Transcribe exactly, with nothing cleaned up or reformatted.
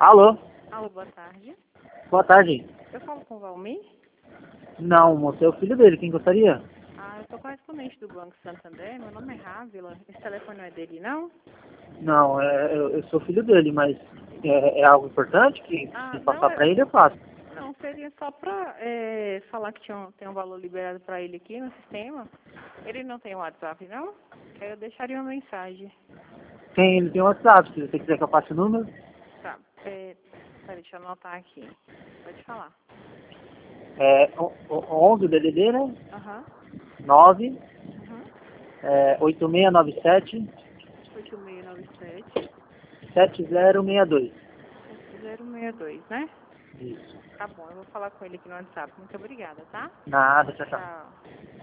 Alô? Alô, boa tarde. Boa tarde. Eu falo com o Valmir? Não, moço, é o filho dele. Quem gostaria? Ah, eu sou correspondente do Banco Santander. Meu nome é Rávila. Esse telefone não é dele, não? Não, é, eu, eu sou filho dele, mas é, é algo importante que Ah, se não, passar é... pra ele, eu faço. Não, seria só pra é, falar que tinha um, tem um valor liberado pra ele aqui no sistema. Ele não tem WhatsApp, não? Aí eu deixaria uma mensagem. Tem, ele tem um WhatsApp, se você quiser que eu passe o número. Tá, é... Peraí, deixa eu anotar aqui. Pode falar. É o- o- onze, o D D D, né? Aham. nove, Uhum. é, oito seis nove sete, oito seis nove sete, sete zero seis dois. sete zero seis dois, né? Isso. Tá bom, eu vou falar com ele aqui no WhatsApp. Muito obrigada, tá? Nada, tchau, tchau. Tchau.